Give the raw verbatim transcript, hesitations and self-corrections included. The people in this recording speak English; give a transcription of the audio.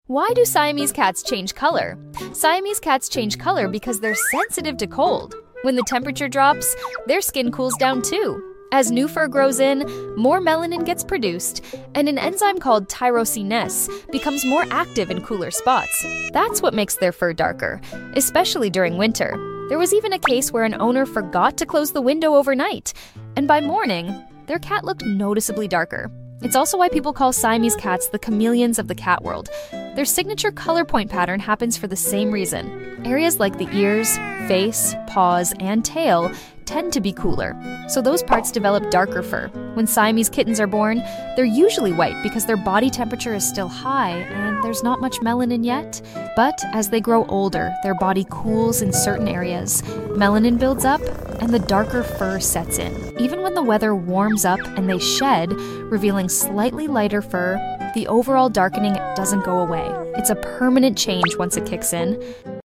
Why do Siamese cats change color? Siamese cats change color because they're sensitive to cold. When the temperature drops, their skin cools down too. As new fur grows in, more melanin gets produced, and an enzyme called tyrosinase becomes more active in cooler spots. That's what makes their fur darker, especially during winter. There was even a case where an owner forgot to close the window overnight, and by morning, their cat looked noticeably darker. It's also why people call Siamese cats the chameleons of the cat world. Their signature color point pattern happens for the same reason. Areas like the ears, face, paws, and tail tend to be cooler, so those parts develop darker fur. When Siamese kittens are born, they're usually white because their body temperature is still high and there's not much melanin yet. But as they grow older, their body cools in certain areas, melanin builds up, and the darker fur sets in. Even when the weather warms up and they shed, revealing slightly lighter fur, the overall darkening doesn't go away. It's a permanent change once it kicks in.